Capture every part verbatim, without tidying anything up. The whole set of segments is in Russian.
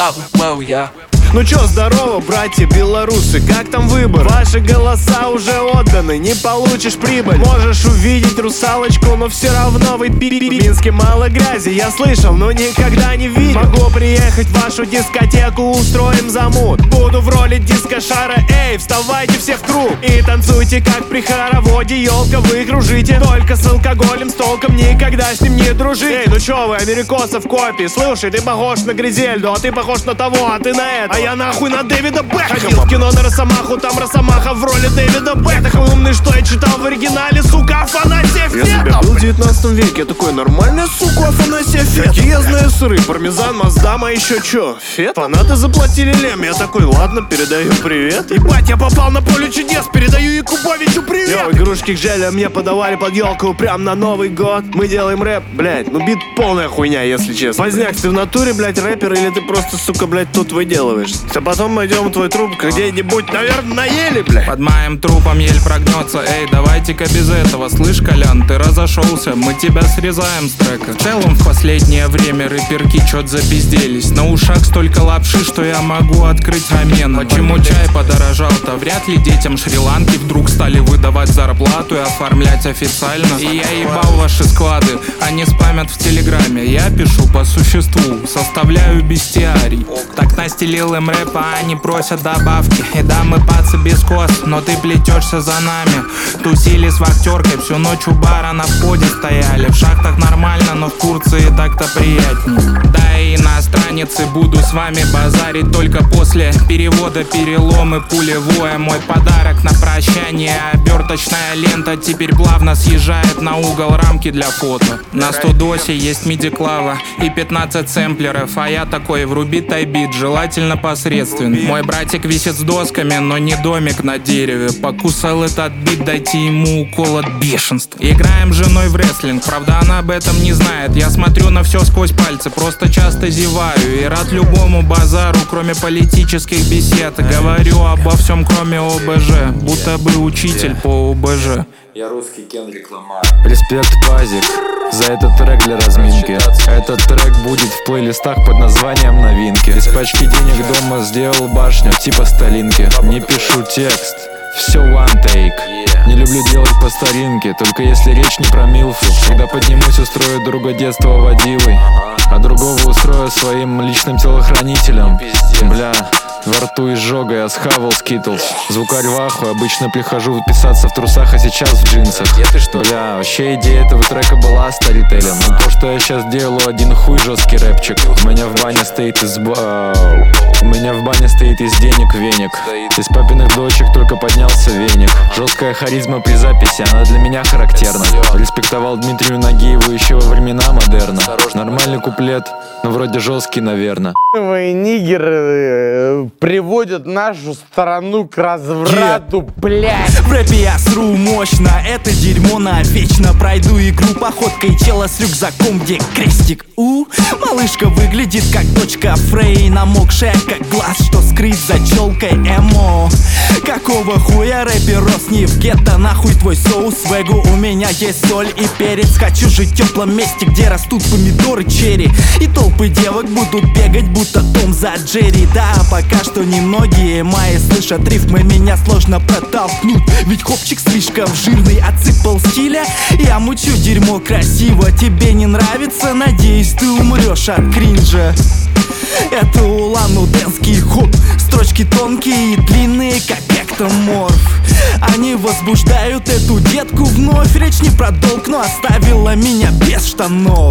Вау, вау, я. Ну чё, здорово, братья белорусы, как там выбор? Ваши голоса уже отданы, не получишь прибыль. Можешь увидеть русалочку, но все равно вы пи-пи-пи. В Минске мало грязи, я слышал, но никогда не видел. Могу приехать в вашу дискотеку, устроим замут. Буду в роли дискошара, эй, вставайте все в круг и танцуйте, как при хороводе. Ёлка вы кружите, только с алкоголем, с толком никогда с ним не дружите. Эй, ну чё вы, америкосы в копии, слушай, ты похож на Гризельду, а ты похож на того, а ты на это. А я нахуй на Дэвида Бэкхэма. Ходил в кино на Росомаху, там Росомаха в роли Дэвида Бэкхэма. Я такой умный, что я читал в оригинале, сука, Афанасия Фет. Я себя был в девятнадцатом веке, я такой, нормальная, сука, Афанасия Фет. Какие я знаю сыры, пармезан, маздам, а еще чё? Фет? Фанаты заплатили лем, я такой, ладно, передаю привет. Ебать, я попал на поле чудес, передаю Якубовичу привет. Йо, игрушки к желе мне подавали под елку прям на Новый год. Мы делаем рэп, блять, ну бит полная хуйня, если честно. Поздняк, ты в натуре, блять, рэпер, или ты просто, сука, блять, тут выделываешь? А потом найдем твой труп где-нибудь, наверное, на еле, бля. Под моим трупом ель прогнется. Эй, давайте-ка без этого. Слышь, Колян, ты разошелся, мы тебя срезаем с трека. В целом в последнее время рэперки чё-то запизделись. На ушах столько лапши, что я могу открыть рамен. Почему чай подорожал-то? Вряд ли детям Шри-Ланки вдруг стали выдавать зарплату и оформлять официально. И я ебал ваши склады, они спамят в телеграме. Я пишу по существу, составляю бестиарий. Так настелил им рэпа, они просят добавки. И да, мы пацы без кос, но ты плетешься за нами. Тусили с вахтеркой, всю ночь у бара на входе стояли. В шахтах нормально, но в Турции так-то приятней. Да и иностранец, и буду с вами базарить только после перевода, переломы, пулевое. Мой подарок на прощание, оберточная лента теперь плавно съезжает на угол рамки для фото. На студосе есть миди-клава и пятнадцать сэмплеров, а я такой, вруби тайбит, желательно посредственный. Мой братик висит с досками, но не домик на дереве. Покусал этот бит, дайте ему укол от бешенства. Играем с женой в рестлинг, правда она об этом не знает. Я смотрю на все сквозь пальцы, просто часто зеваю. И рад любому базару, кроме политических бесед. Говорю обо всем, кроме ОБЖ, будто бы учитель по ОБЖ. Я русский Кендрик Ламар. Респект, Пазик, за этот трек для разминки. Этот трек будет в плейлистах под названием «Новинки». Из пачки денег дома сделал башню типа Сталинки. Не пишу текст, все one take. Не люблю делать по старинке, только если речь не про милфу. Когда поднимусь, устрою друга детства водилой, а другого устрою своим личным телохранителем. Бля, во рту изжога, я схавал скитлс. Звукарь в ахуе, обычно прихожу писаться в трусах, а сейчас в джинсах. Бля, вообще идея этого трека была старителем. Но то, что я сейчас делаю, один хуй жесткий рэпчик. У меня в бане стоит из ба... У меня в бане стоит из денег веник. Из папиных дочек только поднялся веник. Жесткая харизма при записи, она для меня характерна. Респектовал Дмитрию Нагиеву еще во времена модерна. Нормальный куплет, но вроде жесткий, наверное. Нигеры приводят нашу страну к разврату, блядь. В рэпе я сру мощно, это дерьмо навечно. Пройду игру походкой чела с рюкзаком, где крестик. У, малышка выглядит как дочка Фрей, намокшая как глаз, что скрыт за челкой эмо. Какого хуя рэпер рос не в гетто, нахуй твой соус свегу. У меня есть соль и перец, хочу жить в теплом месте, где растут помидоры черри. И толпы девок будут бегать, будто Том за Джерри. Да, пока что немногие мои слышат рифмы, меня сложно протолкнуть, ведь хопчик слишком жирный, отсыпал стиля. Я мучу дерьмо красиво, тебе не нравится, надеюсь ты умрешь от кринжа. Это улан-удэнский хоп, строчки тонкие и длинные, как эктоморф. Они возбуждают эту детку вновь, речь не про долг, но оставила меня без штанов.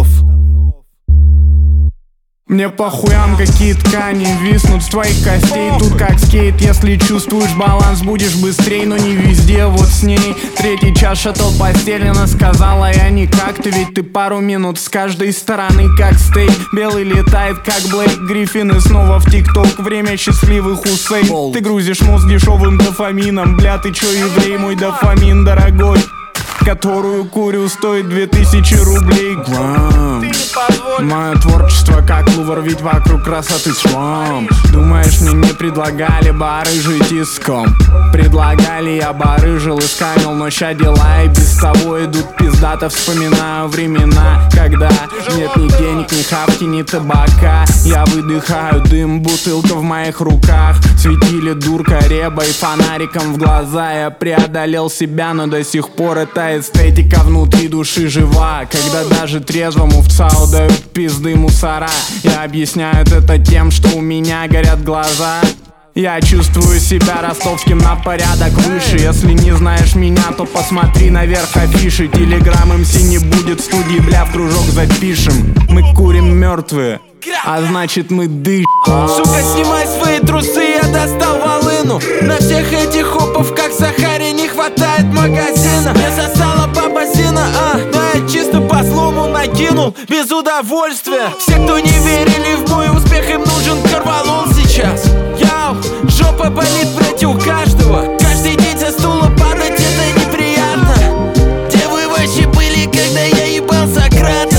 Мне похуям, какие ткани виснут с твоих костей. Тут как скейт, если чувствуешь баланс, будешь быстрей, но не везде, вот с ней. Третий час шаттл постелено, сказала я никак. Ты ведь ты пару минут с каждой стороны, как стейк. Белый летает, как Блейк Гриффин, и снова в тикток. Время счастливых усей. Ты грузишь мозг дешевым дофамином. Бля, ты чё, еврей, мой дофамин дорогой? которую курю, стоит две тысячи рублей. Грамм. Мое творчество как лувр, ведь вокруг красоты шлам. Думаешь, мне не предлагали барыжить иском? Предлагали, я барыжил и скамил, но ща дела и без того идут пиздато. Вспоминаю времена, когда нет ни денег, ни хавки, ни табака. Я выдыхаю дым, бутылка в моих руках. Светили дурка, реба и фонариком в глаза. Я преодолел себя, но до сих пор эта эстетика внутри души жива. Когда даже трезвому в ЦАУ дают пизды мусора, я объясняют это тем, что у меня горят глаза. Я чувствую себя ростовским на порядок выше. Если не знаешь меня, то посмотри наверх афиши. Телеграм МС не будет в студии, бля, в кружок запишем. Мы курим мертвые, а значит мы дышим. Сука, снимай свои трусы, я достал волыну. На всех этих хопов, как в Сахаре, не хватает магазина. Я застала баба Зина, а, да я чисто по злому накинул, без удовольствия. Все, кто не верили в мой успех, им нужен корвалол сейчас. Яу, жопа болит, блять, у каждого. Каждый день со стула падать, это неприятно. Где вы вообще были, когда я ебал Сократа?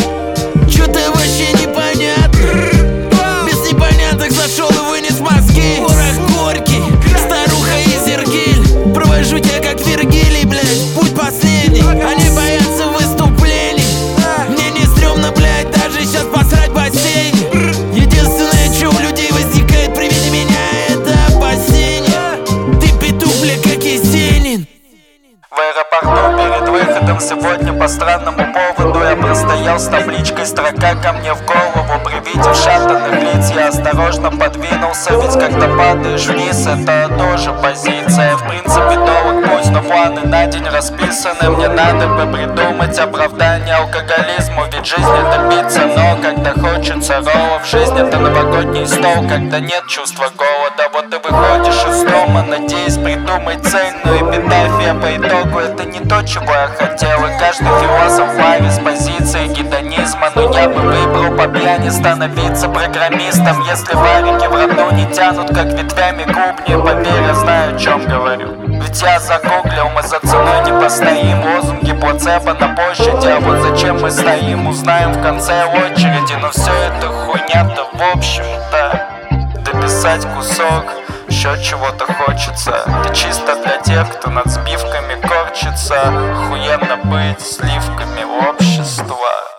Чё-то вообще непонятно. Без непоняток зашел и вынес мозги. Порох горький, старуха из Иргиль. Провожу тебя как Вергилий, блядь, путь последний. Они боятся выступлений. Мне не стрёмно, блядь, даже сейчас посрать в бассейне. Единственное, что у людей возникает при виде меня, это опасение. Ты петух, бля, как Есенин. В аэропорту перед выходом сегодня по странному поводу я простоял с табличкой «Строка ко мне в голову». При виде вшатанных лиц я осторожно подвинулся, ведь когда падаешь вниз, это тоже позиция. В принципе, долг пусть, но планы на день расписаны. Мне надо бы придумать оправдание алкоголизму, ведь жизнь это пицца, но когда хочется роллов, жизнь это новогодний стол, когда нет чувства голода. Вот ты выходишь из дома, надеясь придумать цель, но эпитафия по итогу это не то, чего я хотел. И каждый философ в лаве с позиции гедонизма, но я бы выбрал по пьяни становиться программистом. Если варики в роду не тянут, как ветвями клубни, поверь, я знаю, о чем говорю. Ведь я загуглил, мы за ценой не постоим. Лозунги плацебо на площади, а вот зачем мы стоим, узнаем в конце очереди. Но все это хуйня-то в общем-то. Дописать кусок, еще чего-то хочется. Это чисто для тех, кто над сбивками корчится. Охуенно быть сливками общества.